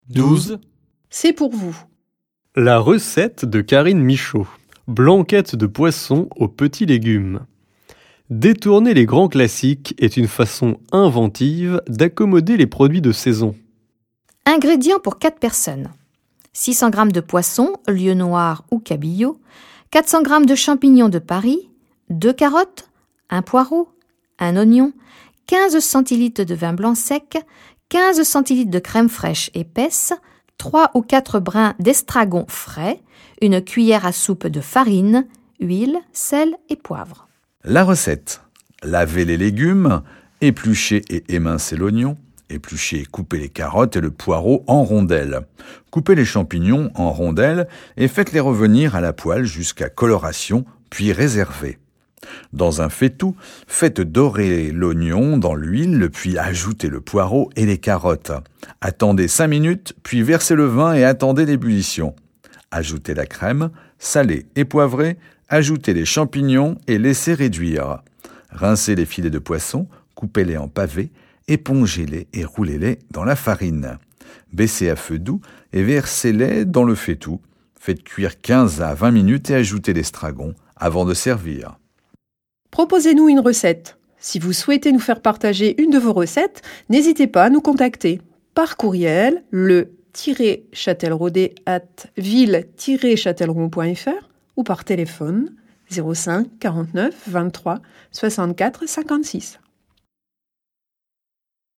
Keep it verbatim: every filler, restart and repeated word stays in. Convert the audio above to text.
douze. C'est pour vous. La recette de Karine Michaud. Blanquette de poisson aux petits légumes. Détourner les grands classiques est une façon inventive d'accommoder les produits de saison. Ingrédients pour quatre personnes. six cents grammes de poisson, lieu noir ou cabillaud, quatre cents grammes de champignons de Paris, deux carottes, un poireau, un oignon, quinze centilitres de vin blanc sec, quinze centilitres de crème fraîche épaisse, trois ou quatre brins d'estragon frais, une cuillère à soupe de farine, huile, sel et poivre. La recette. Lavez les légumes, épluchez et émincez l'oignon, épluchez et coupez les carottes et le poireau en rondelles. Coupez les champignons en rondelles et faites-les revenir à la poêle jusqu'à coloration, puis réservez. Dans un faitout, faites dorer l'oignon dans l'huile, puis ajoutez le poireau et les carottes. Attendez cinq minutes, puis versez le vin et attendez l'ébullition. Ajoutez la crème, salée et poivrée, ajoutez les champignons et laissez réduire. Rincez les filets de poisson, coupez-les en pavés, épongez-les et roulez-les dans la farine. Baissez à feu doux et versez-les dans le faitout. Faites cuire quinze à vingt minutes et ajoutez l'estragon avant de servir. Proposez-nous une recette. Si vous souhaitez nous faire partager une de vos recettes, n'hésitez pas à nous contacter. Par courriel, le châtelleraudé arobase ville tiret châtellerault point f r ou par téléphone zéro cinq quarante-neuf vingt-trois soixante-quatre cinquante-six.